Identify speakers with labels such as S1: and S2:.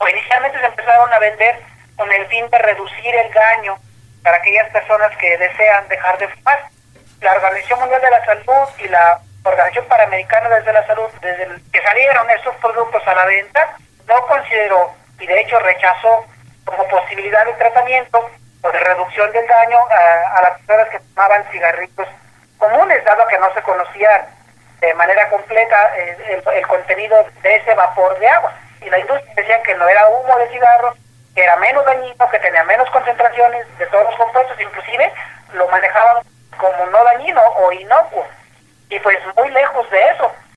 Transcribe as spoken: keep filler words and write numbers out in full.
S1: o inicialmente se empezaron a vender con el fin de reducir el daño para aquellas personas que desean dejar de fumar. La Organización Mundial de la Salud y la Organización Panamericana de la Salud, desde el que salieron estos productos a la venta, no consideró y de hecho rechazó como posibilidad de tratamiento o de reducción del daño a, a las personas que fumaban cigarrillos comunes, dado que no se conocía de manera completa eh, el, el contenido de ese vapor de agua. Y la industria decía que no era humo de cigarro, que era menos dañino, que tenía menos concentraciones de todos los compuestos, inclusive lo manejaban como no dañino o inocuo. Y pues muy lejos de eso.